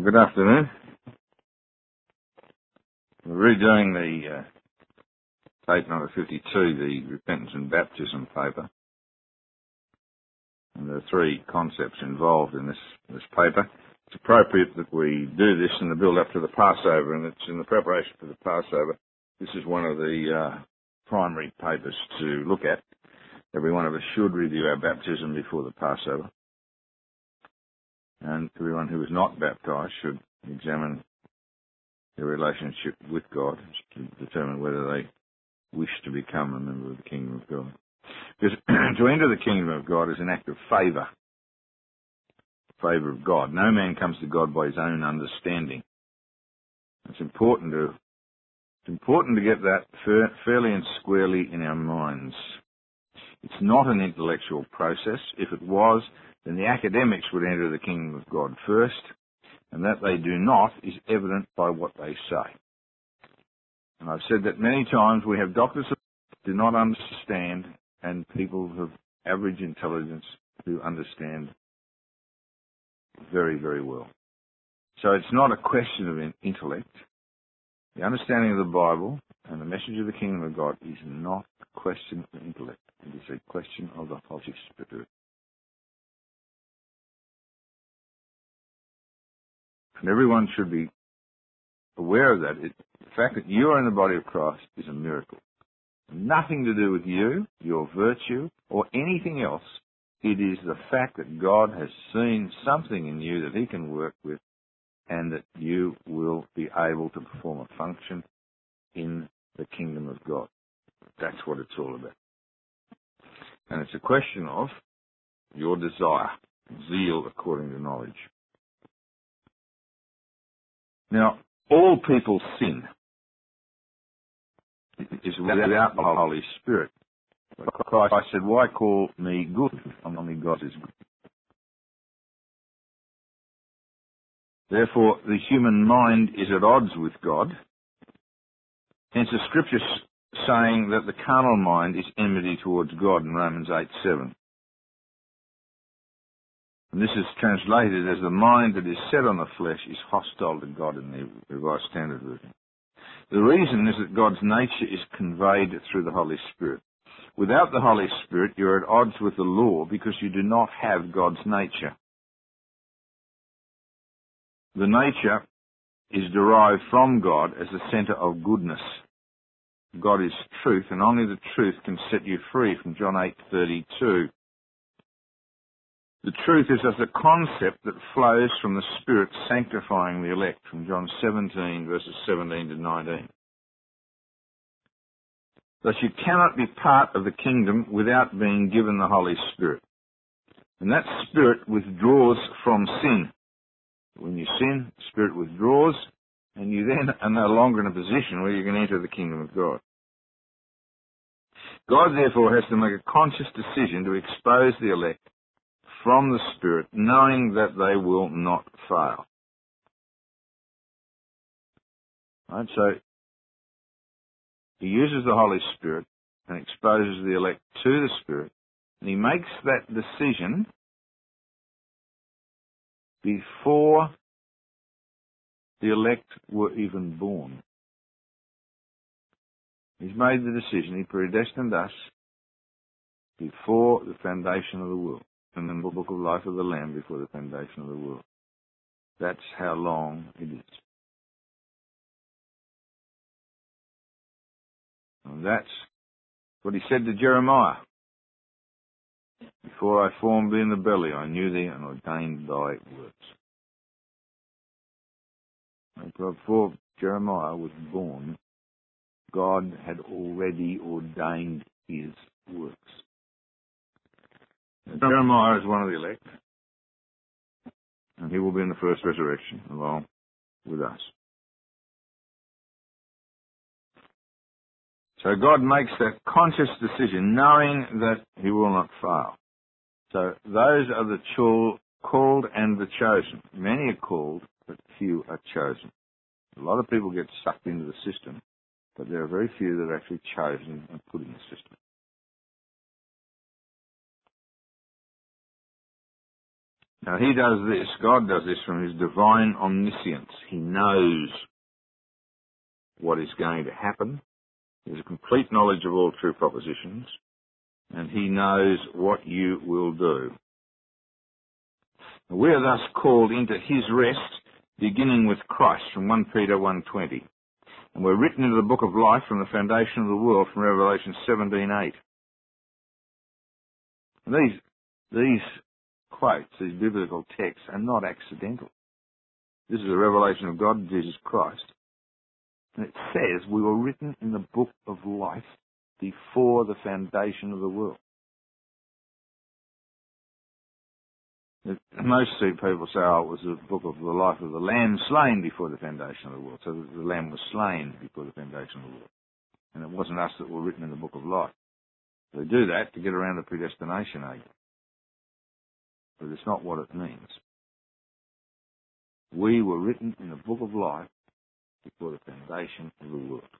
Good afternoon. We're redoing the tape number 52, the Repentance and Baptism paper. And there are three concepts involved in this paper. It's appropriate that we do this in the build-up to the Passover, and it's in the preparation for the Passover. This is one of the primary papers to look at. Every one of us should review our baptism before the Passover. And everyone who is not baptized should examine their relationship with God to determine whether they wish to become a member of the kingdom of God. Because to enter the kingdom of God is an act of favour of God. No man comes to God by his own understanding. It's important to get that fairly and squarely in our minds. It's not an intellectual process. If it was, then the academics would enter the kingdom of God first, and that they do not is evident by what they say. And I've said that many times. We have doctors who do not understand and people of average intelligence who understand very, very well. So it's not a question of intellect. The understanding of the Bible and the message of the kingdom of God is not a question of intellect. It is a question of the Holy Spirit. And everyone should be aware of that. The fact that you are in the body of Christ is a miracle. Nothing to do with you, your virtue, or anything else. It is the fact that God has seen something in you that he can work with, and that you will be able to perform a function in the kingdom of God. That's what it's all about. And it's a question of your desire, zeal according to knowledge. Now, all people sin. It is without the Holy Spirit. Christ said, "Why call me good? Only God is good." Therefore, the human mind is at odds with God. Hence the scripture saying that the carnal mind is enmity towards God in Romans 8:7. And this is translated as the mind that is set on the flesh is hostile to God in the Revised Standard Version. The reason is that God's nature is conveyed through the Holy Spirit. Without the Holy Spirit, you're at odds with the law because you do not have God's nature. The nature is derived from God as the centre of goodness. God is truth, and only the truth can set you free from John 8:32. The truth is as a concept that flows from the Spirit sanctifying the elect, from John 17, verses 17 to 19. Thus you cannot be part of the kingdom without being given the Holy Spirit. And that Spirit withdraws from sin. When you sin, the Spirit withdraws, and you then are no longer in a position where you can enter the kingdom of God. God therefore has to make a conscious decision to expose the elect from the Spirit, knowing that they will not fail. Right, so he uses the Holy Spirit and exposes the elect to the Spirit, and he makes that decision before the elect were even born. He's made the decision. He predestined us before the foundation of the world, in the book of life of the Lamb before the foundation of the world. That's how long it is. And that's what he said to Jeremiah. "Before I formed thee in the belly, I knew thee and ordained thy works." And before Jeremiah was born, God had already ordained his works. And Jeremiah is one of the elect, and he will be in the first resurrection along with us. So God makes that conscious decision, knowing that he will not fail. So those are the called and the chosen. Many are called, but few are chosen. A lot of people get sucked into the system, but there are very few that are actually chosen and put in the system. Now he does this, God does this from his divine omniscience. He knows what is going to happen. He has a complete knowledge of all true propositions, and he knows what you will do. We are thus called into his rest, beginning with Christ, from 1 Peter 1:20. And we're written into the book of life from the foundation of the world, from Revelation 17:8. These quotes, these biblical texts, are not accidental. This is a revelation of God, Jesus Christ. And it says we were written in the book of life before the foundation of the world. Most people say, oh, it was the book of the life of the Lamb slain before the foundation of the world. So the Lamb was slain before the foundation of the world. And it wasn't us that were written in the book of life. They do that to get around the predestination argument. But it's not what it means. We were written in the book of life before the foundation of the world.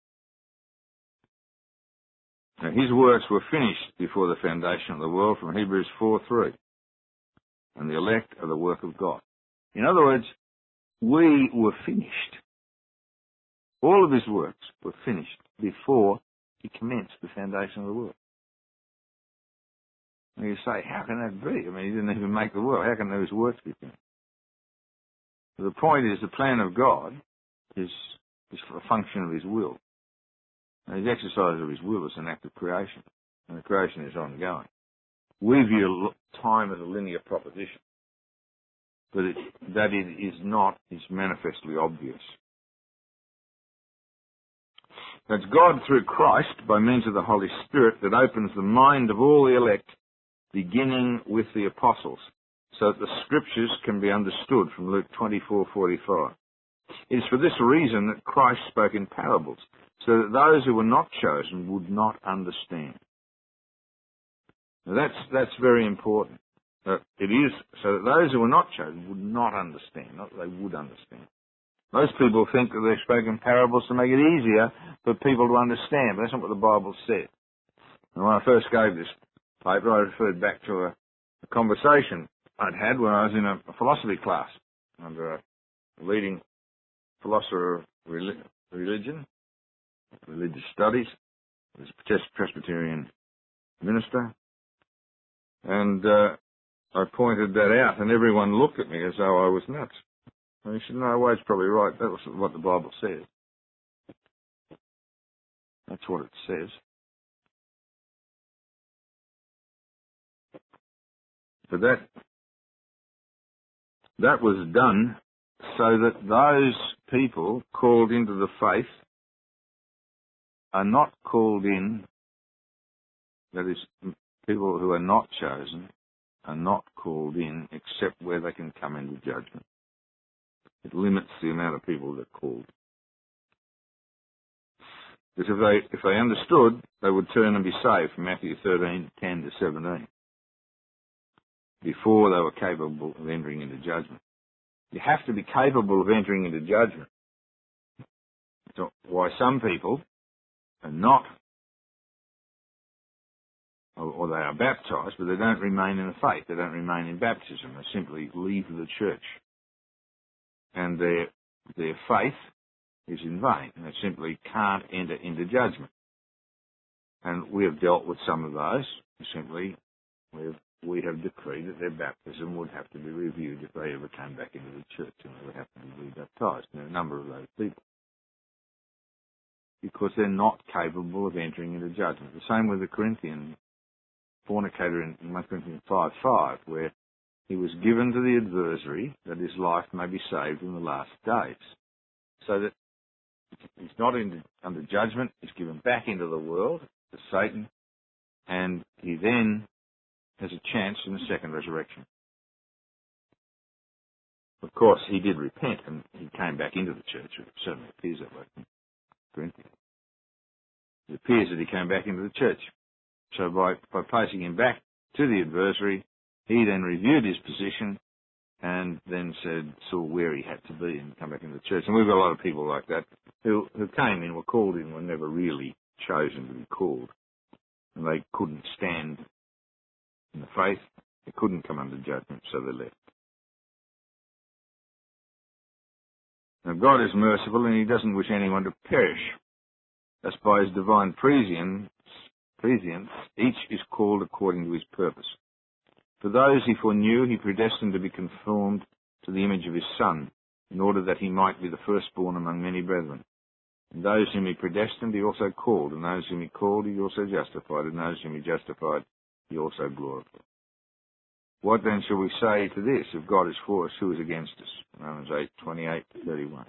Now, his works were finished before the foundation of the world, from Hebrews 4:3. And the elect are the work of God. In other words, we were finished. All of his works were finished before he commenced the foundation of the world. And you say, how can that be? I mean, he didn't even make the world. How can those works be finished? The point is, the plan of God is a function of his will. And his exercise of his will is an act of creation. And the creation is ongoing. We view time as a linear proposition, but that it is not is manifestly obvious. That's God through Christ, by means of the Holy Spirit, that opens the mind of all the elect, beginning with the apostles, so that the Scriptures can be understood, from Luke 24:45. It is for this reason that Christ spoke in parables, so that those who were not chosen would not understand. Now that's very important. It is so that those who were not chosen would not understand, not that they would understand. Most people think that they've spoken parables to make it easier for people to understand, but that's not what the Bible said. And when I first gave this paper, I referred back to a conversation I'd had when I was in a philosophy class under a leading philosopher of religion, religious studies. He was a Presbyterian minister. And I pointed that out, and everyone looked at me as though I was nuts. And he said, no, Wade's probably right. That was what the Bible says. That's what it says. But that was done so that those people called into the faith are not called in, that is, people who are not chosen are not called in except where they can come into judgment. It limits the amount of people that are called. Because if they understood, they would turn and be saved, from Matthew 13:10-17, before they were capable of entering into judgment. You have to be capable of entering into judgment. So why some people are not, or they are baptized, but they don't remain in the faith. They don't remain in baptism. They simply leave the church. And their faith is in vain. And they simply can't enter into judgment. And we have dealt with some of those. Simply, we have decreed that their baptism would have to be reviewed if they ever came back into the church, and they would have to be rebaptized. There are a number of those people, because they're not capable of entering into judgment. The same with the Corinthian fornicator in 1 Corinthians 5:5, where he was given to the adversary that his life may be saved in the last days. So that he's not under judgment, he's given back into the world to Satan, and he then has a chance in the second resurrection. Of course, he did repent and he came back into the church. It certainly appears that way in Corinthians. It appears that he came back into the church. So by placing him back to the adversary, he then reviewed his position and then saw where he had to be and come back into the church. And we've got a lot of people like that who came in, were called in, were never really chosen to be called. And they couldn't stand in the faith. They couldn't come under judgment, so they left. Now, God is merciful and he doesn't wish anyone to perish. Thus, by his divine prescience, each is called according to his purpose. For those he foreknew, he predestined to be conformed to the image of his Son, in order that he might be the firstborn among many brethren. And those whom he predestined, he also called, and those whom he called, he also justified, and those whom he justified, he also glorified. What then shall we say to this? If God is for us, who is against us? Romans 8:28-31.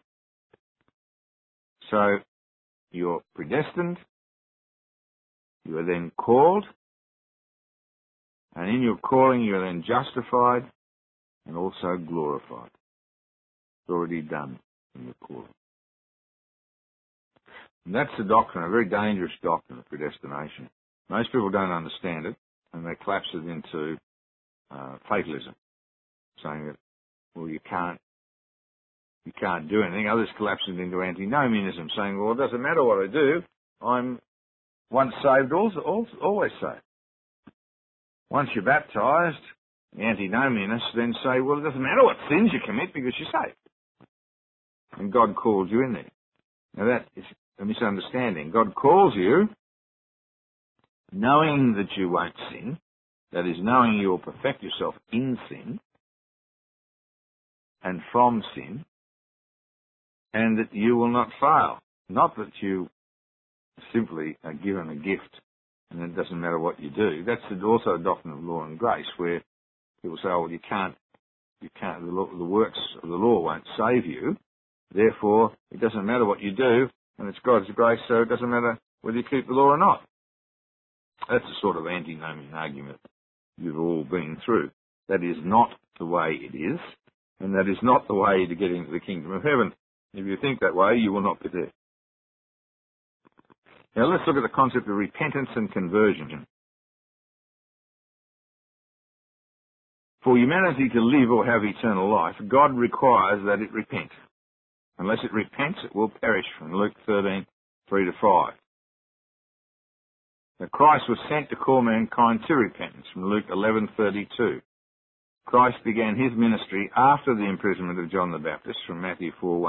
So, you're predestined, you are then called, and in your calling you are then justified and also glorified. It's already done in your calling. And that's the doctrine, a very dangerous doctrine of predestination. Most people don't understand it, and they collapse it into fatalism, saying that, well, you can't do anything. Others collapse it into antinomianism, saying, well, it doesn't matter what I do. I'm once saved, always saved. Once you're baptised, the antinomianists then say, well, it doesn't matter what sins you commit because you're saved. And God calls you in there. Now that is a misunderstanding. God calls you knowing that you won't sin, that is, knowing you will perfect yourself in sin and from sin, and that you will not fail. Not that you simply are given a gift and it doesn't matter what you do. That's also a doctrine of law and grace, where people say, well, the works of the law won't save you, therefore it doesn't matter what you do, and it's God's grace, so it doesn't matter whether you keep the law or not. That's the sort of antinomian argument you've all been through. That is not the way it is, and that is not the way to get into the kingdom of heaven. If you think that way, you will not be there. Now let's look at the concept of repentance and conversion. For humanity to live or have eternal life, God requires that it repent. Unless it repents, it will perish, from Luke 13:3-5. Now Christ was sent to call mankind to repentance, from Luke 11:32. Christ began his ministry after the imprisonment of John the Baptist, from Matthew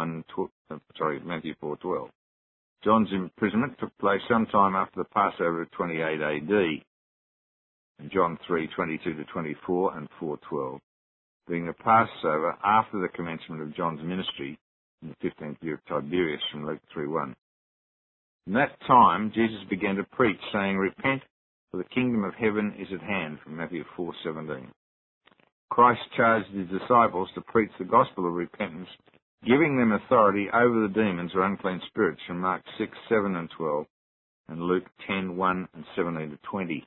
4:12. John's imprisonment took place sometime after the Passover of 28 AD, in John 3:22-24 and 4:12, being the Passover after the commencement of John's ministry in the 15th year of Tiberius, from Luke 3:1. In that time, Jesus began to preach, saying, "Repent, for the kingdom of heaven is at hand," from Matthew 4:17. Christ charged his disciples to preach the gospel of repentance, giving them authority over the demons or unclean spirits, from Mark 6:7-12 and Luke 10:1-17-20.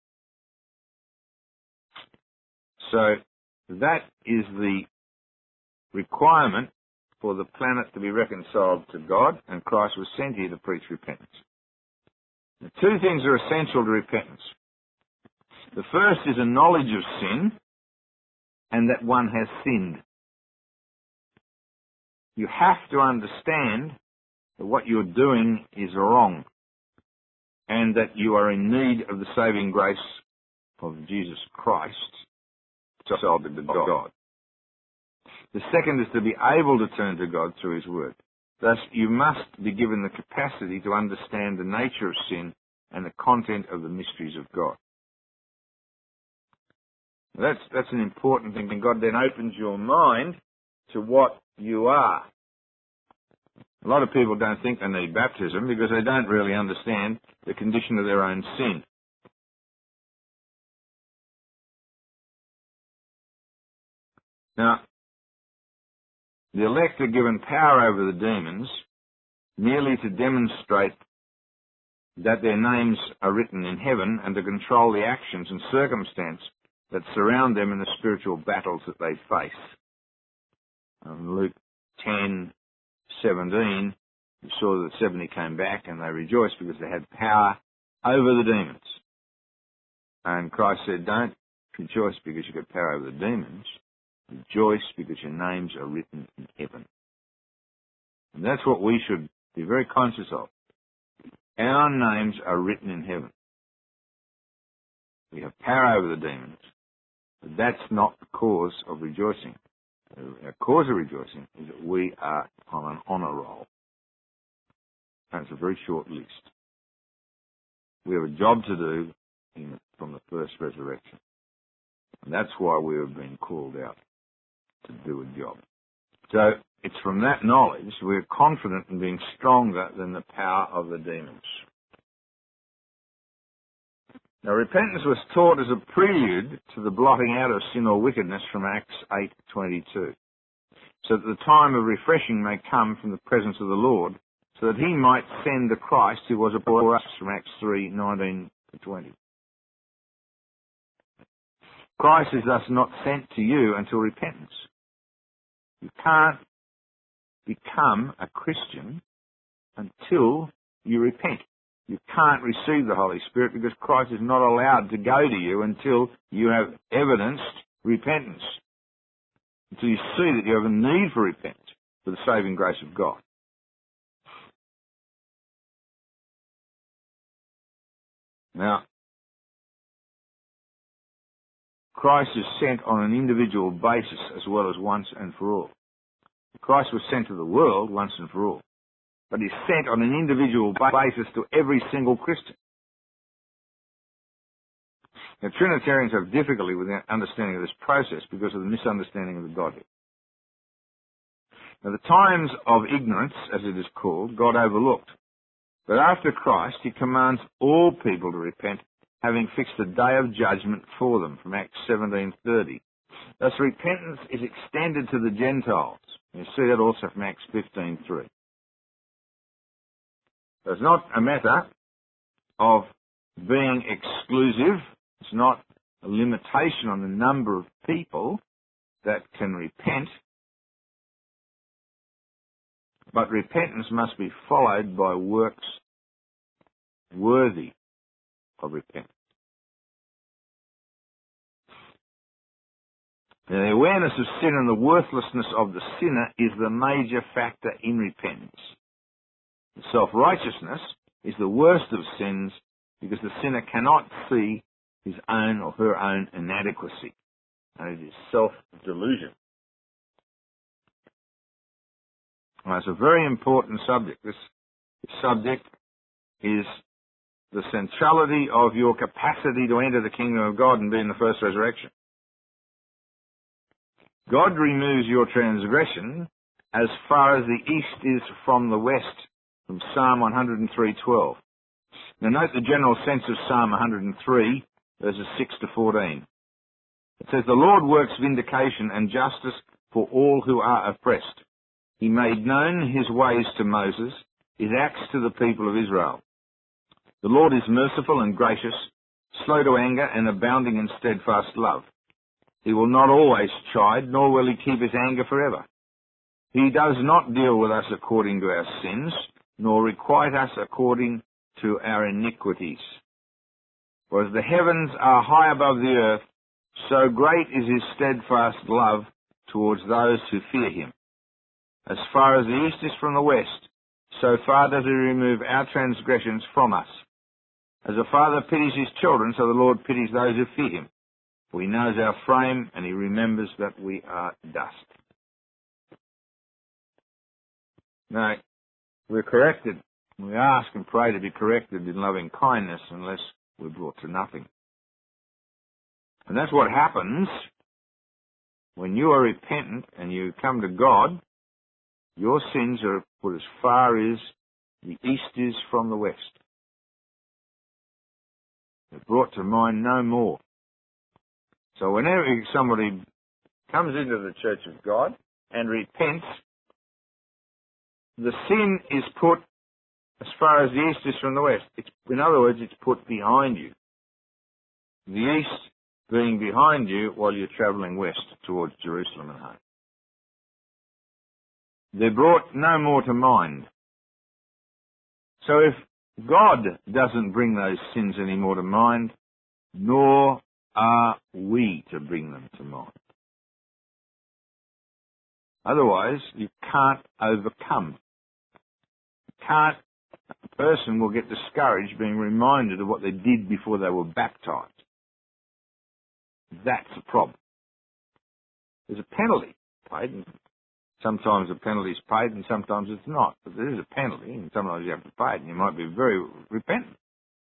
So that is the requirement for the planet to be reconciled to God, and Christ was sent here to preach repentance. The two things are essential to repentance. The first is a knowledge of sin, and that one has sinned. You have to understand that what you're doing is wrong, and that you are in need of the saving grace of Jesus Christ, sold to God. The second is to be able to turn to God through his word. Thus, you must be given the capacity to understand the nature of sin and the content of the mysteries of God. That's an important thing, and God then opens your mind to what you are. A lot of people don't think they need baptism because they don't really understand the condition of their own sin. Now, the elect are given power over the demons merely to demonstrate that their names are written in heaven and to control the actions and circumstance that surround them in the spiritual battles that they face. Luke 10:17, you saw that 70 came back and they rejoiced because they had power over the demons. And Christ said, don't rejoice because you've got power over the demons. Rejoice because your names are written in heaven. And that's what we should be very conscious of. Our names are written in heaven. We have power over the demons, but that's not the cause of rejoicing. Our cause of rejoicing is that we are on an honour roll. And it's a very short list. We have a job to do from the first resurrection. And that's why we have been called out to do a job. So it's from that knowledge we're confident in being stronger than the power of the demons. Now, repentance was taught as a prelude to the blotting out of sin or wickedness from Acts 8:22, so that the time of refreshing may come from the presence of the Lord, so that he might send the Christ who was before us from Acts 3:19-20. Christ is thus not sent to you until repentance. You can't become a Christian until you repent. You can't receive the Holy Spirit because Christ is not allowed to go to you until you have evidenced repentance, until you see that you have a need for repentance for the saving grace of God. Now, Christ is sent on an individual basis as well as once and for all. Christ was sent to the world once and for all, but he's sent on an individual basis to every single Christian. Now, Trinitarians have difficulty with the understanding of this process because of the misunderstanding of the Godhead. Now, the times of ignorance, as it is called, God overlooked. But after Christ, he commands all people to repent, having fixed a day of judgment for them, from Acts 17:30. Thus, repentance is extended to the Gentiles. You see that also from Acts 15:3. So it's not a matter of being exclusive. It's not a limitation on the number of people that can repent. But repentance must be followed by works worthy of repentance. Now, the awareness of sin and the worthlessness of the sinner is the major factor in repentance. Self-righteousness is the worst of sins because the sinner cannot see his own or her own inadequacy, and it is self-delusion. Now, it's a very important subject. This subject is the centrality of your capacity to enter the kingdom of God and be in the first resurrection. God removes your transgression as far as the east is from the west, from Psalm 103:12. Now note the general sense of Psalm 103, verses 6-14. It says, "The Lord works vindication and justice for all who are oppressed. He made known his ways to Moses, his acts to the people of Israel. The Lord is merciful and gracious, slow to anger and abounding in steadfast love. He will not always chide, nor will he keep his anger forever. He does not deal with us according to our sins, nor requite us according to our iniquities. For as the heavens are high above the earth, so great is his steadfast love towards those who fear him. As far as the east is from the west, so far does he remove our transgressions from us. As a father pities his children, so the Lord pities those who fear him. For he knows our frame, and he remembers that we are dust." Now, we're corrected. We ask and pray to be corrected in loving kindness unless we're brought to nothing. And that's what happens when you are repentant and you come to God. Your sins are put as far as the east is from the west. They're brought to mind no more. So whenever somebody comes into the church of God and repents, the sin is put as far as the east is from the west. In other words, it's put behind you. The east being behind you while you're travelling west towards Jerusalem and home. They're brought no more to mind. So if God doesn't bring those sins any more to mind, nor are we to bring them to mind. Otherwise, you can't overcome. A person will get discouraged being reminded of what they did before they were baptized. That's a problem. There's a penalty paid. Sometimes the penalty is paid and sometimes it's not. But there is a penalty and sometimes you have to pay it and you might be very repentant.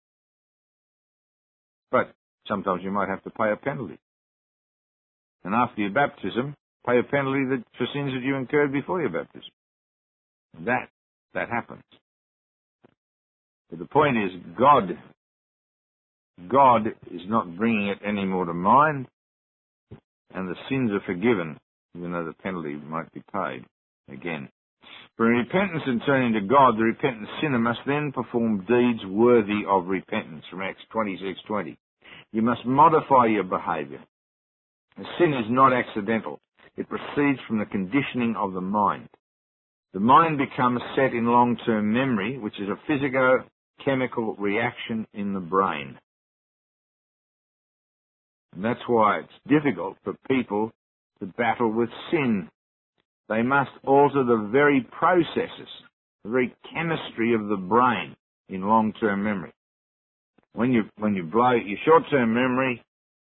But sometimes you might have to pay a penalty. And after your baptism, pay a penalty for sins that you incurred before your baptism. That happens. But the point is, God is not bringing it any more to mind, and the sins are forgiven, even though the penalty might be paid again. For repentance and turning to God, the repentant sinner must then perform deeds worthy of repentance, from Acts 26:20. You must modify your behaviour. The sin is not accidental. It proceeds from the conditioning of the mind. The mind becomes set in long-term memory, which is a physico-chemical reaction in the brain. And that's why it's difficult for people to battle with sin. They must alter the very processes, the very chemistry of the brain in long-term memory. When you blow, your short-term memory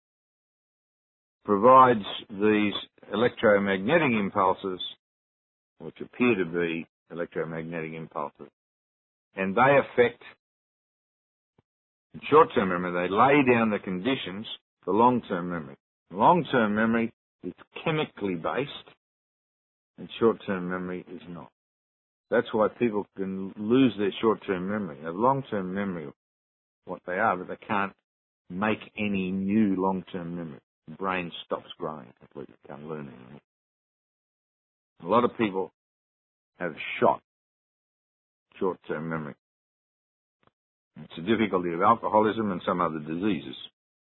provides these electromagnetic impulses, which appear to be electromagnetic impulses, and they affect short-term memory. They lay down the conditions for long-term memory. Long-term memory is chemically based, and short-term memory is not. That's why people can lose their short-term memory. They have long-term memory of what they are, but they can't make any new long-term memory. The brain stops growing completely, can't learn anymore. A lot of people have short-term memory. It's a difficulty of alcoholism and some other diseases.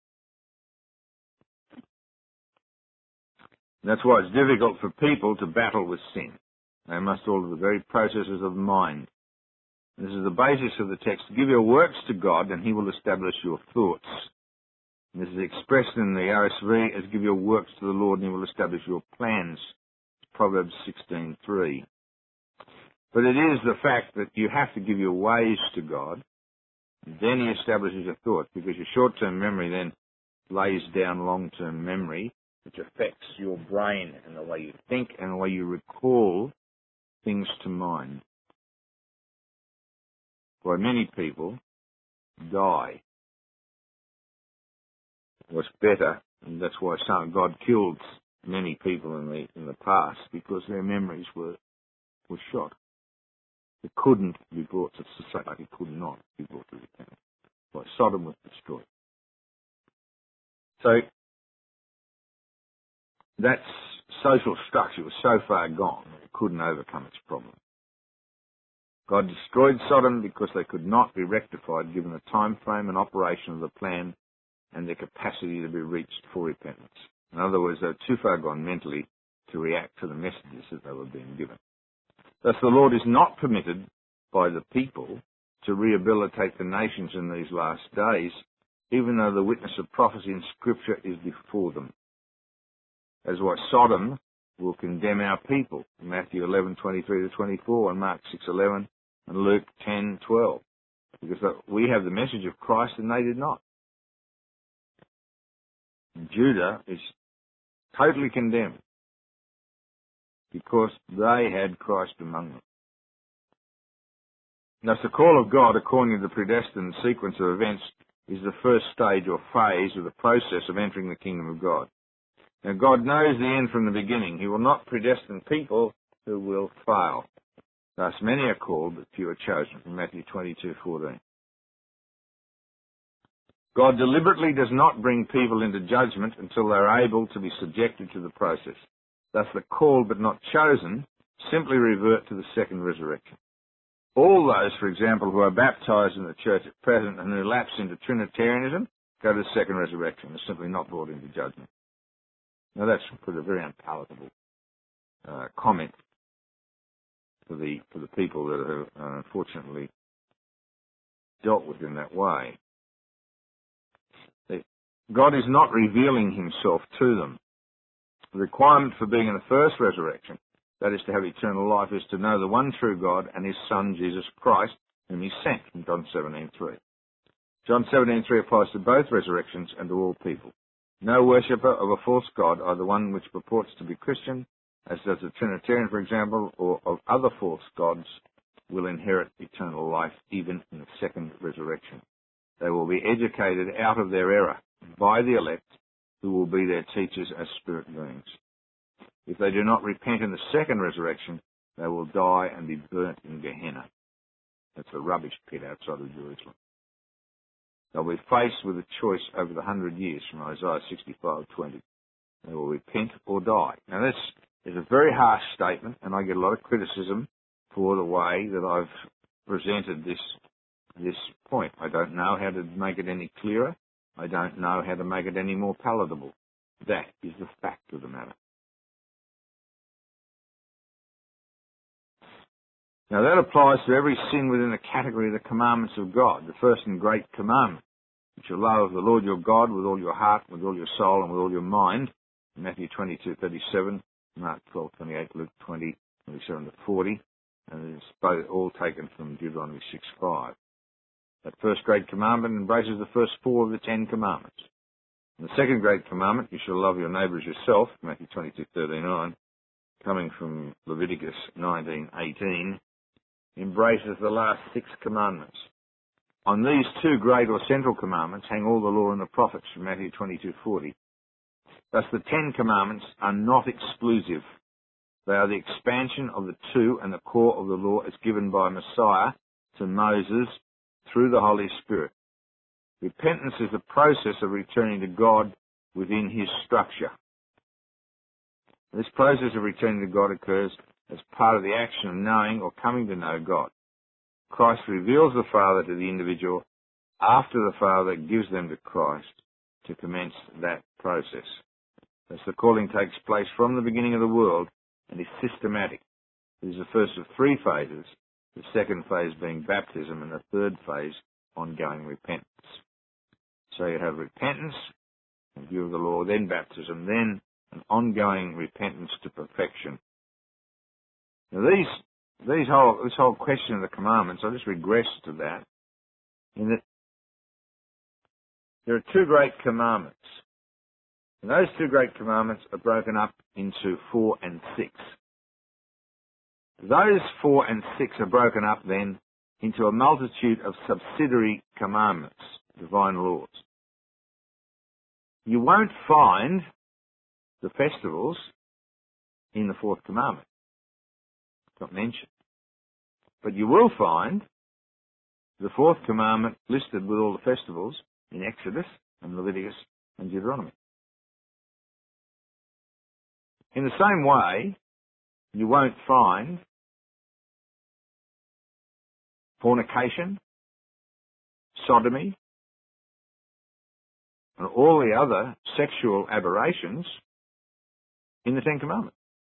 That's why it's difficult for people to battle with sin. They must alter the very processes of mind. This is the basis of the text. Give your works to God and he will establish your thoughts. And this is expressed in the RSV as give your works to the Lord and he will establish your plans. Proverbs 16:3. But it is the fact that you have to give your ways to God, then he establishes your thoughts, because your short-term memory then lays down long-term memory, which affects your brain and the way you think and the way you recall things to mind. Why many people die. What's better, and that's why God killed many people in the past, because their memories were shot. It couldn't be brought to society. It could not be brought to repentance. Like Sodom was destroyed. So that social structure was so far gone that it couldn't overcome its problem. God destroyed Sodom because they could not be rectified given the time frame and operation of the plan and their capacity to be reached for repentance. In other words, they were too far gone mentally to react to the messages that they were being given. Thus the Lord is not permitted by the people to rehabilitate the nations in these last days, even though the witness of prophecy in Scripture is before them. As what Sodom will condemn our people, Matthew 11:23-24 and Mark 6:11 and Luke 10:12, because we have the message of Christ and they did not. Judah is totally condemned because they had Christ among them. Thus the call of God, according to the predestined sequence of events, is the first stage or phase of the process of entering the kingdom of God. Now God knows the end from the beginning. He will not predestine people who will fail. Thus many are called, but few are chosen, from Matthew 22:14. God deliberately does not bring people into judgment until they are able to be subjected to the process. Thus the called but not chosen simply revert to the second resurrection. All those, for example, who are baptized in the church at present and who lapse into Trinitarianism go to the second resurrection. They're simply not brought into judgment. Now that's a very unpalatable comment for the people that are unfortunately dealt with in that way. God is not revealing himself to them. The requirement for being in the first resurrection, that is to have eternal life, is to know the one true God and his Son, Jesus Christ, whom he sent, from John 17:3. John 17:3 applies to both resurrections and to all people. No worshipper of a false god, either one which purports to be Christian as does the Trinitarian, for example, or of other false gods, will inherit eternal life even in the second resurrection. They will be educated out of their error by the elect, who will be their teachers as spirit beings. If they do not repent in the second resurrection, they will die and be burnt in Gehenna. That's a rubbish pit outside of Jerusalem. They'll be faced with a choice over the 100 years from Isaiah 65:20. They will repent or die. Now this is a very harsh statement, and I get a lot of criticism for the way that I've presented this point. I don't know how to make it any clearer. I don't know how to make it any more palatable. That is the fact of the matter. Now that applies to every sin within the category of the commandments of God. The first and great commandment, you shall love the Lord your God with all your heart, with all your soul, and with all your mind. Matthew 22:37, Mark 12:28, Luke 20:27-40, and it's both all taken from Deuteronomy 6:5. That first great commandment embraces the first four of the 10 commandments. And the second great commandment, you shall love your neighbour as yourself, Matthew 22:39, coming from Leviticus 19:18, embraces the last 6 commandments. On these 2 great or central commandments hang all the law and the prophets from Matthew 22:40. Thus the 10 commandments are not exclusive. They are the expansion of the 2, and the core of the law is given by Messiah to Moses through the Holy Spirit. Repentance is the process of returning to God within his structure. This process of returning to God occurs as part of the action of knowing or coming to know God. Christ reveals the Father to the individual after the Father gives them to Christ to commence that process. Thus the calling takes place from the beginning of the world and is systematic. It is the first of 3 phases, the second phase being baptism, and the third phase, ongoing repentance. So you have repentance, in view of the law, then baptism, then an ongoing repentance to perfection. Now this whole question of the commandments, I just regress to that, in that there are 2 great commandments. And those 2 great commandments are broken up into 4 and 6. Those 4 and 6 are broken up then into a multitude of subsidiary commandments, divine laws. You won't find the festivals in the 4th commandment. It's not mentioned. But you will find the 4th commandment listed with all the festivals in Exodus and Leviticus and Deuteronomy. In the same way, you won't find fornication, sodomy, and all the other sexual aberrations in the 10 Commandments.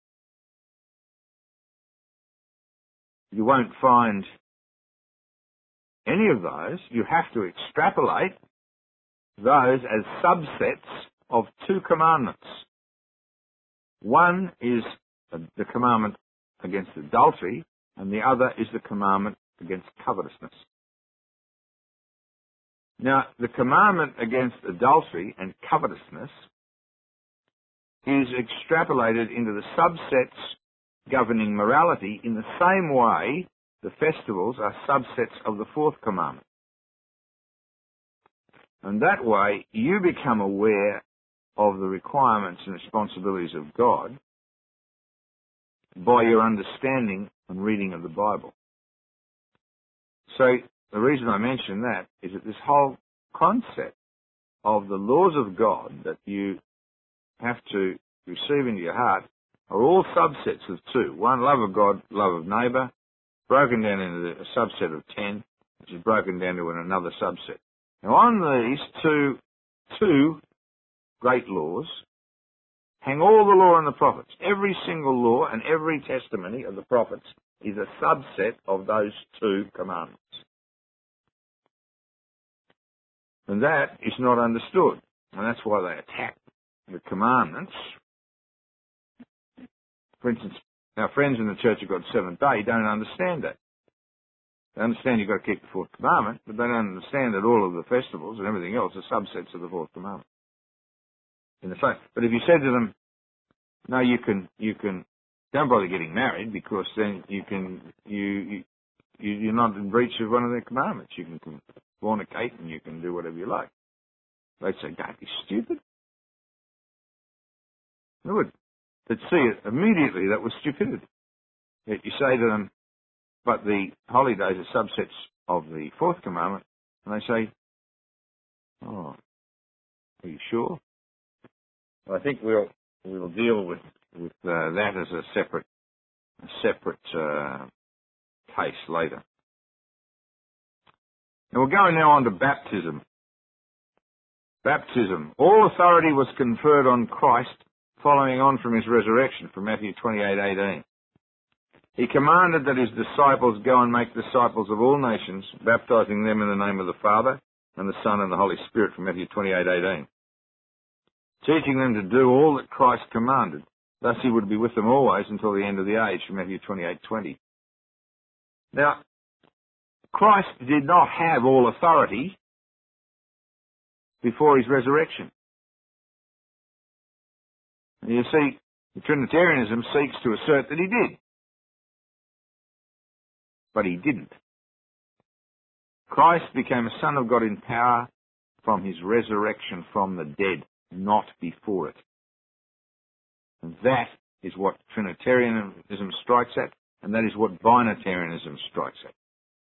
You won't find any of those. You have to extrapolate those as subsets of 2 commandments. One is the commandment against adultery, and the other is the commandment against covetousness. Now, the commandment against adultery and covetousness is extrapolated into the subsets governing morality in the same way the festivals are subsets of the 4th commandment. And that way, you become aware of the requirements and responsibilities of God by your understanding and reading of the Bible. So the reason I mention that is that this whole concept of the laws of God that you have to receive into your heart are all subsets of 2. One, love of God, love of neighbour, broken down into a subset of 10, which is broken down to another subset. Now on these two great laws hang all the law and the prophets. Every single law and every testimony of the prophets is a subset of those 2 commandments. And that is not understood. And that's why they attack the commandments. For instance, our friends in the Church of God Seventh Day don't understand that. They understand you've got to keep the 4th commandment, but they don't understand that all of the festivals and everything else are subsets of the 4th commandment. In the same. But if you said to them, no, you can don't bother getting married, because then you're not in breach of one of the commandments. You can fornicate and you can do whatever you like. They'd say, don't be stupid. They would. They'd see it immediately. That was stupidity. Yet you say to them, but the holy days are subsets of the fourth commandment, and they say, oh, are you sure? Well, I think we'll deal with that as a separate case later. And we're going now on to baptism. Baptism. All authority was conferred on Christ following on from his resurrection, from Matthew 28:18. He commanded that his disciples go and make disciples of all nations, baptizing them in the name of the Father and the Son and the Holy Spirit, from Matthew 28:18. Teaching them to do all that Christ commanded. Thus he would be with them always until the end of the age, from Matthew 28:20. Now, Christ did not have all authority before his resurrection. And you see, Trinitarianism seeks to assert that he did. But he didn't. Christ became a Son of God in power from his resurrection from the dead, not before it. And that is what Trinitarianism strikes at, and that is what Binitarianism strikes at.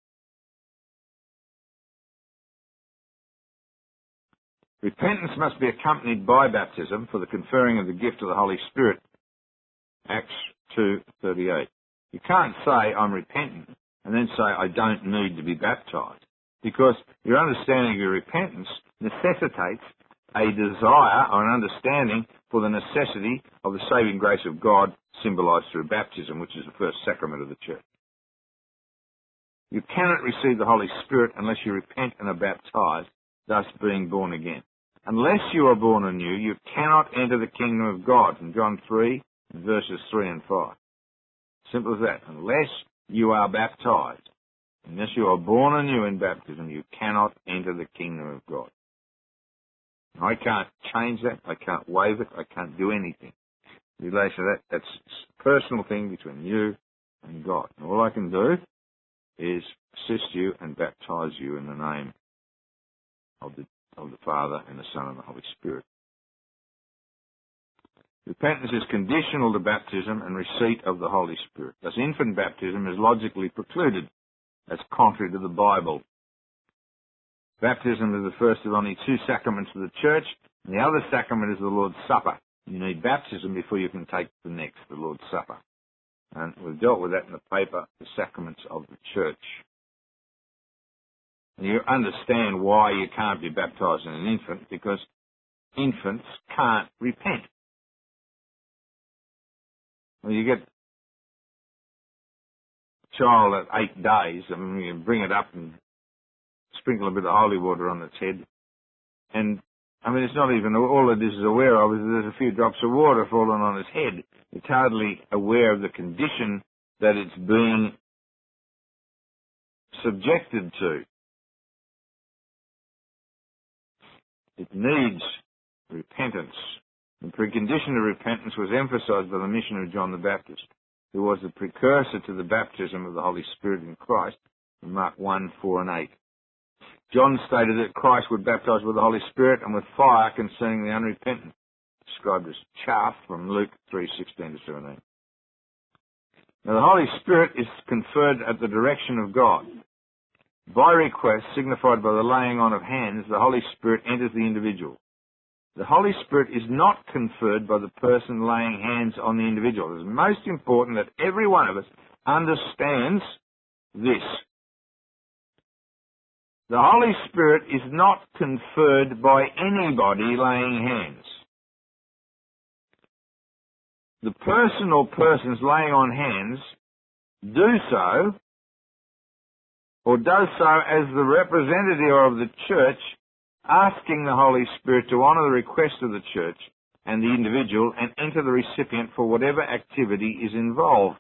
Repentance must be accompanied by baptism for the conferring of the gift of the Holy Spirit. Acts 2:38. You can't say, I'm repentant, and then say, I don't need to be baptized. Because your understanding of your repentance necessitates a desire or an understanding for the necessity of the saving grace of God symbolized through baptism, which is the first sacrament of the church. You cannot receive the Holy Spirit unless you repent and are baptized, thus being born again. Unless you are born anew, you cannot enter the kingdom of God, from John 3, verses 3 and 5. Simple as that. Unless you are baptized, unless you are born anew in baptism, you cannot enter the kingdom of God. I can't change that. I can't waive it. I can't do anything in relation to that. That's a personal thing between you and God. And all I can do is assist you and baptize you in the name of the Father and the Son and the Holy Spirit. Repentance is conditional to baptism and receipt of the Holy Spirit. Thus, infant baptism is logically precluded. That's contrary to the Bible. Baptism is the first of only two sacraments of the church, and the other sacrament is the Lord's Supper. You need baptism before you can take the next, the Lord's Supper. And we've dealt with that in the paper, the sacraments of the church. And you understand why you can't be baptized in an infant, because infants can't repent. Well, you get a child at 8 days, I mean, you bring it up and sprinkle a bit of holy water on its head, and I mean, it's not even all it is aware of is there's a few drops of water falling on its head. It's hardly aware of the condition that it's being subjected to. It needs repentance. The precondition of repentance was emphasized by the mission of John the Baptist, who was the precursor to the baptism of the Holy Spirit in Christ, in Mark 1, 4 and 8. John stated that Christ would baptize with the Holy Spirit and with fire concerning the unrepentant, described as chaff from Luke 3:16 to 17. Now the Holy Spirit is conferred at the direction of God. By request, signified by the laying on of hands, the Holy Spirit enters the individual. The Holy Spirit is not conferred by the person laying hands on the individual. It is most important that every one of us understands this. The Holy Spirit is not conferred by anybody laying hands. The person or persons laying on hands do so, or does so as the representative of the church, asking the Holy Spirit to honour the request of the church and the individual and enter the recipient for whatever activity is involved.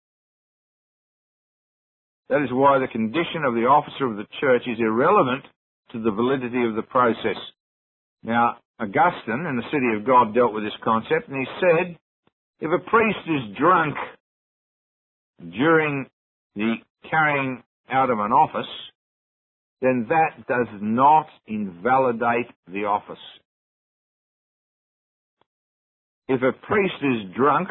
That is why the condition of the officer of the church is irrelevant to the validity of the process. Now, Augustine in the City of God dealt with this concept, and he said, if a priest is drunk during the carrying out of an office, then that does not invalidate the office. If a priest is drunk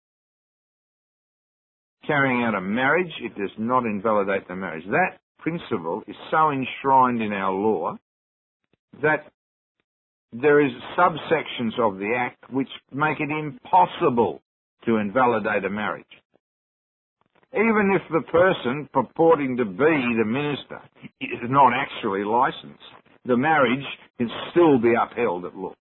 carrying out a marriage, it does not invalidate the marriage. That principle is so enshrined in our law that there is subsections of the Act which make it impossible to invalidate a marriage. Even if the person purporting to be the minister is not actually licensed, the marriage can still be upheld at law.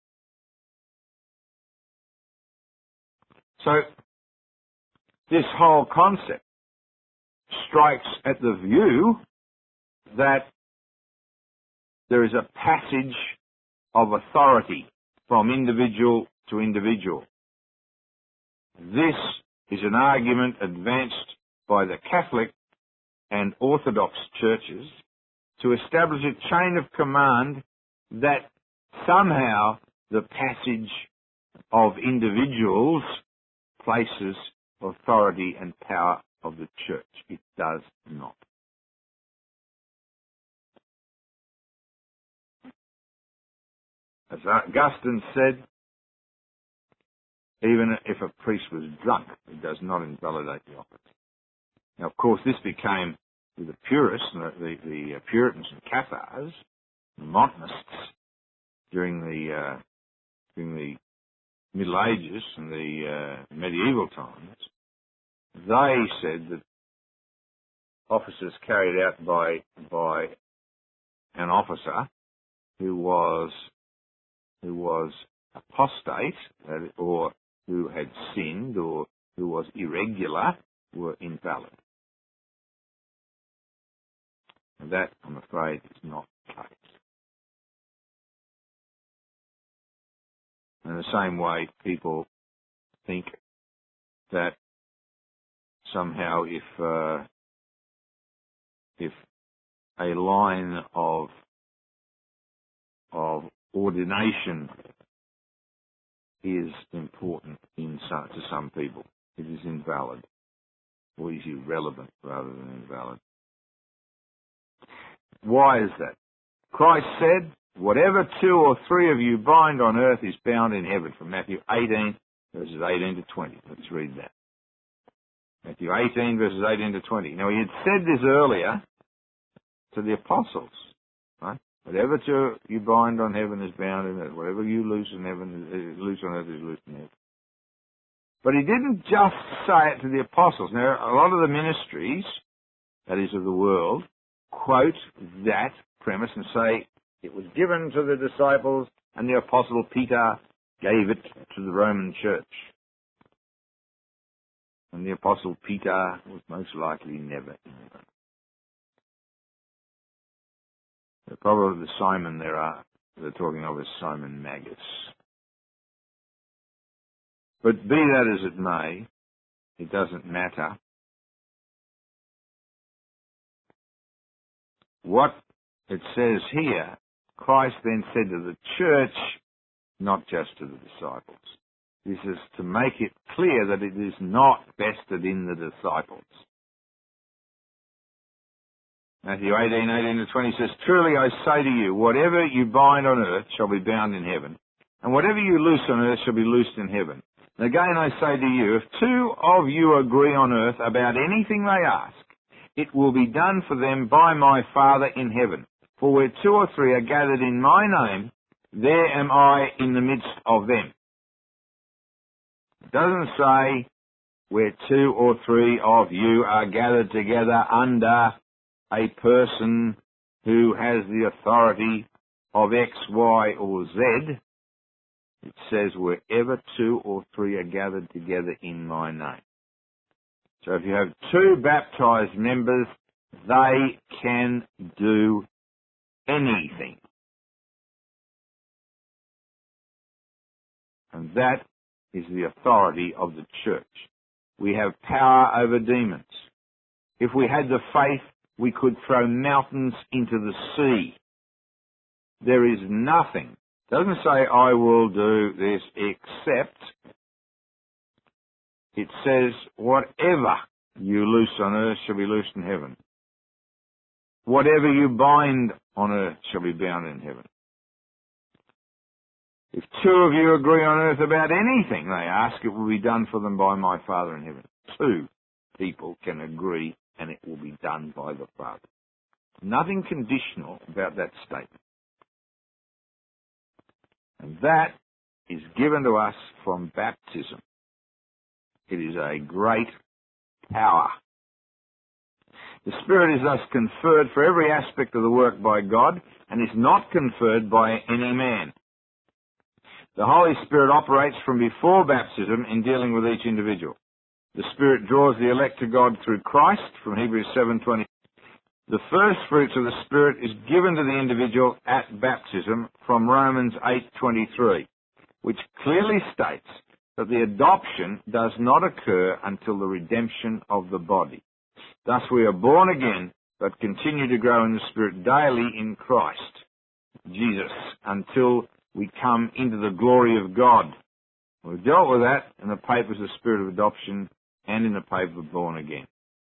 So, this whole concept strikes at the view that there is a passage of authority from individual to individual. This is an argument advanced by the Catholic and Orthodox churches to establish a chain of command that somehow the passage of individuals places authority and power of the church. It does not. As Augustine said, even if a priest was drunk, it does not invalidate the office. Now, of course, this became, with the purists, the Puritans and Cathars, the Montanists, during the Middle Ages and the medieval times, they said that offices carried out by an officer who was apostate, or who had sinned, or who was irregular, were invalid. And that, I'm afraid, is not the case. In the same way, people think that somehow if a line of ordination is important to some people, it is invalid, or is irrelevant rather than invalid. Why is that? Christ said, whatever 2 or 3 of you bind on earth is bound in heaven, from Matthew 18, verses 18 to 20. Let's read that. Matthew 18, verses 18 to 20. Now, he had said this earlier to the apostles, right? Whatever you bind on heaven is bound in earth. Whatever you loose in heaven, loose on earth is loose in heaven. But he didn't just say it to the apostles. Now, a lot of the ministries, that is of the world, quote that premise and say it was given to the disciples and the apostle Peter gave it to the Roman church. And the apostle Peter was most likely never in heaven. The probably the Simon they're talking of is Simon Magus. But be that as it may, it doesn't matter. What it says here, Christ then said to the church, not just to the disciples. This is to make it clear that it is not vested in the disciples. Matthew 18, 18 to 20 says, truly I say to you, whatever you bind on earth shall be bound in heaven, and whatever you loose on earth shall be loosed in heaven. And again I say to you, if 2 of you agree on earth about anything they ask, it will be done for them by my Father in heaven. For where 2 or 3 are gathered in my name, there am I in the midst of them. It doesn't say where 2 or 3 of you are gathered together under a person who has the authority of X, Y, or Z. It says wherever 2 or 3 are gathered together in my name. So if you have 2 baptized members, they can do anything. And that is the authority of the church. We have power over demons. If we had the faith, we could throw mountains into the sea. There is nothing. It doesn't say, I will do this, except it says, whatever you loose on earth shall be loosed in heaven. Whatever you bind on earth shall be bound in heaven. If two of you agree on earth about anything they ask, it will be done for them by my Father in heaven. Two people can agree and it will be done by the Father. Nothing conditional about that statement. And that is given to us from baptism. It is a great power. The Spirit is thus conferred for every aspect of the work by God and is not conferred by any man. The Holy Spirit operates from before baptism in dealing with each individual. The Spirit draws the elect to God through Christ, from Hebrews 7:20. The first fruits of the Spirit is given to the individual at baptism, from Romans 8:23, which clearly states that the adoption does not occur until the redemption of the body. Thus we are born again, but continue to grow in the Spirit daily in Christ Jesus until we come into the glory of God. We've dealt with that in the papers of Spirit of Adoption and in the paper of Born Again.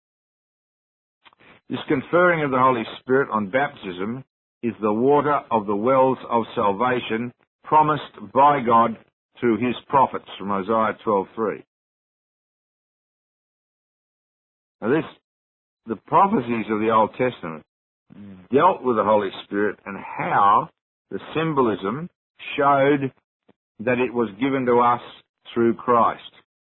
This conferring of the Holy Spirit on baptism is the water of the wells of salvation promised by God through his prophets, from Isaiah 12:3. Now the prophecies of the Old Testament dealt with the Holy Spirit and how the symbolism showed that it was given to us through Christ.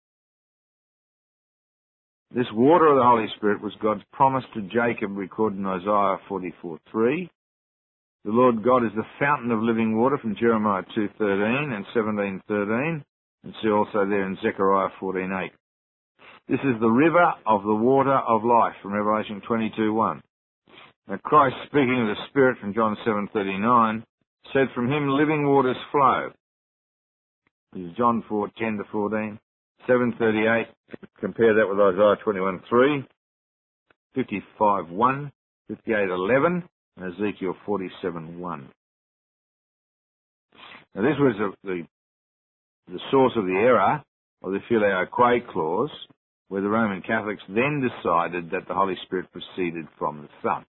This water of the Holy Spirit was God's promise to Jacob, recorded in Isaiah 44:3. The Lord God is the fountain of living water, from Jeremiah 2:13 and 17:13, and see also there in Zechariah 14:8. This is the river of the water of life, from Revelation 22:1. Now Christ, speaking of the Spirit, from John 7:39, said, "From him living waters flow." This is John 4:10-14, 7:38. Compare that with Isaiah 21:3, 55:1, 58:11, and Ezekiel 47:1. Now this was the source of the error of the Filioque clause, where the Roman Catholics then decided that the Holy Spirit proceeded from the Son.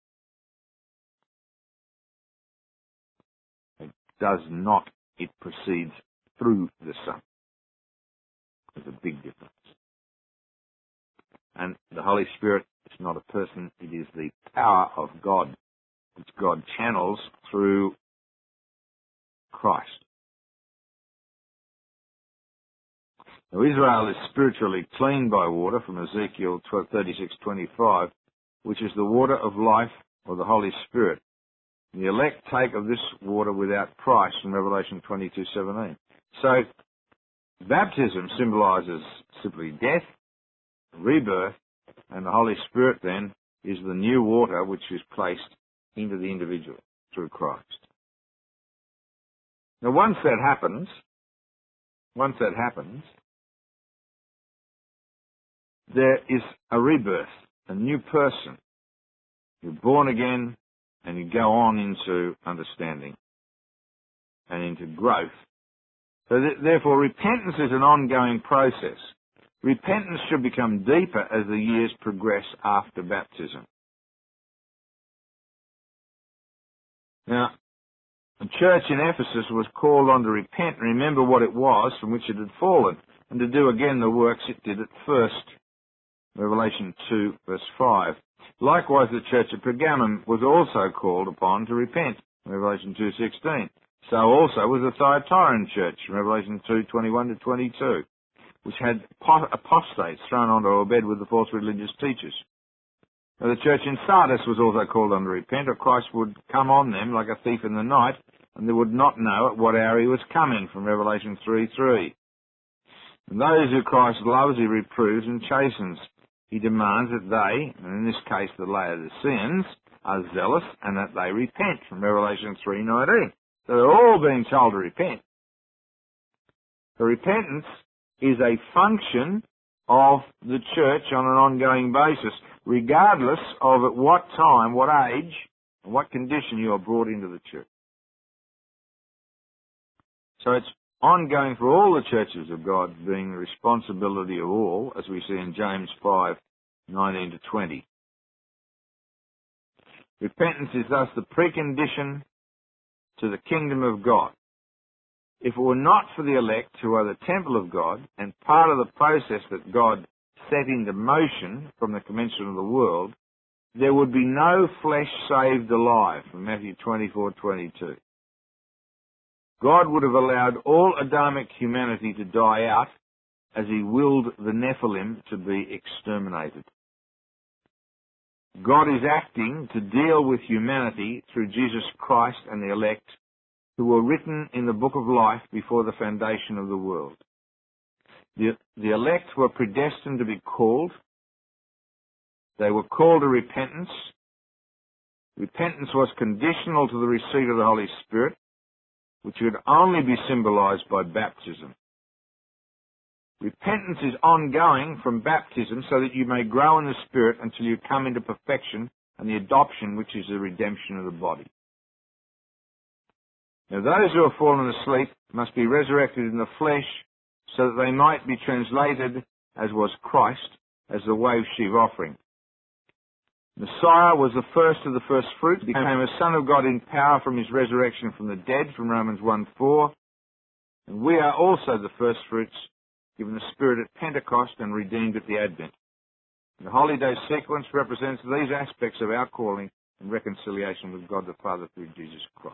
It does not. It proceeds through the Son. There's a big difference. And the Holy Spirit is not a person, it is the power of God, which God channels through Christ. Now Israel is spiritually cleaned by water, from Ezekiel 36:25, which is the water of life, or the Holy Spirit. And the elect take of this water without price, from Revelation 22:17. So baptism symbolises simply death, rebirth, and the Holy Spirit then is the new water which is placed into the individual through Christ. Now once that happens, there is a rebirth, a new person. You're born again and you go on into understanding and into growth. So therefore repentance is an ongoing process. Repentance should become deeper as the years progress after baptism. Now, the church in Ephesus was called on to repent and remember what it was from which it had fallen, and to do again the works it did at first. Revelation 2:5. Likewise, the church at Pergamum was also called upon to repent. Revelation 2:16. So also was the Thyatiran church. Revelation 2:21-22. Which had apostates thrown onto a bed with the false religious teachers. Now, the church in Sardis was also called on to repent, or Christ would come on them like a thief in the night, and they would not know at what hour he was coming, from Revelation 3:3. And those who Christ loves, he reproves and chastens. He demands that they, and in this case the Laodiceans, are zealous and that they repent, from Revelation 3:19. So they're all being told to repent. So repentance is a function of the church on an ongoing basis, regardless of at what time, what age, and what condition you are brought into the church. So it's ongoing for all the churches of God, being the responsibility of all, as we see in James 5, 19 to 20. Repentance is thus the precondition to the kingdom of God. If it were not for the elect, who are the temple of God, and part of the process that God set into motion from the commencement of the world, there would be no flesh saved alive, from Matthew 24:22. God would have allowed all Adamic humanity to die out as he willed the Nephilim to be exterminated. God is acting to deal with humanity through Jesus Christ and the elect, who were written in the book of life before the foundation of the world. The elect were predestined to be called. They were called to repentance. Repentance was conditional to the receipt of the Holy Spirit, which could only be symbolized by baptism. Repentance is ongoing from baptism so that you may grow in the Spirit until you come into perfection and the adoption, which is the redemption of the body. Now those who have fallen asleep must be resurrected in the flesh so that they might be translated, as was Christ, as the wave-sheaf offering. Messiah was the first of the first fruits, became a Son of God in power from his resurrection from the dead, from Romans 1:4. And we are also the first fruits, given the Spirit at Pentecost and redeemed at the Advent. The Holy Day sequence represents these aspects of our calling and reconciliation with God the Father through Jesus Christ.